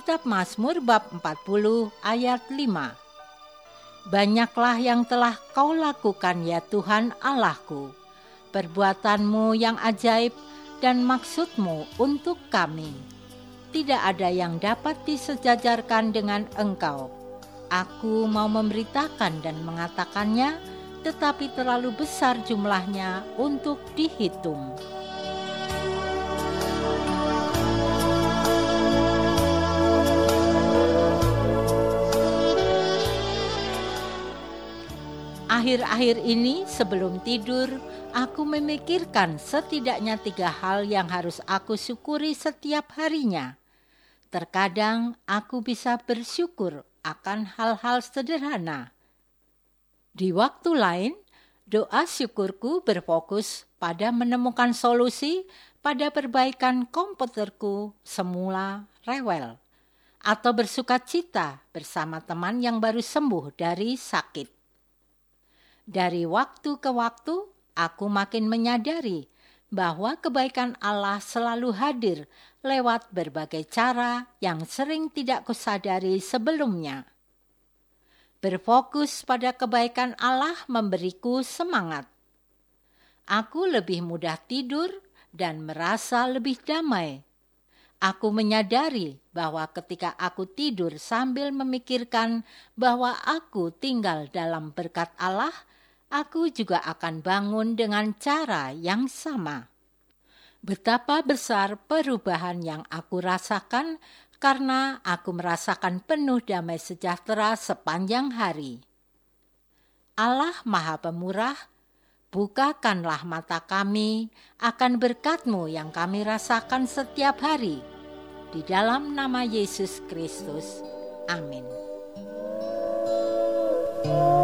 Kitab Mazmur bab 40 ayat 5. Banyaklah yang telah kau lakukan ya Tuhan Allahku, perbuatanmu yang ajaib dan maksudmu untuk kami. Tidak ada yang dapat disejajarkan dengan Engkau. Aku mau memberitakan dan mengatakannya, tetapi terlalu besar jumlahnya untuk dihitung. Akhir-akhir ini sebelum tidur, aku memikirkan setidaknya 3 hal yang harus aku syukuri setiap harinya. Terkadang aku bisa bersyukur akan hal-hal sederhana. Di waktu lain, doa syukurku berfokus pada menemukan solusi pada perbaikan komputerku semula rewel, atau bersukacita bersama teman yang baru sembuh dari sakit. Dari waktu ke waktu, aku makin menyadari bahwa kebaikan Allah selalu hadir lewat berbagai cara yang sering tidak kusadari sebelumnya. Berfokus pada kebaikan Allah memberiku semangat. Aku lebih mudah tidur dan merasa lebih damai. Aku menyadari bahwa ketika aku tidur sambil memikirkan bahwa aku tinggal dalam berkat Allah, aku juga akan bangun dengan cara yang sama. Betapa besar perubahan yang aku rasakan karena aku merasakan penuh damai sejahtera sepanjang hari. Allah Maha Pemurah, bukakanlah mata kami akan berkat-Mu yang kami rasakan setiap hari. Di dalam nama Yesus Kristus. Amin.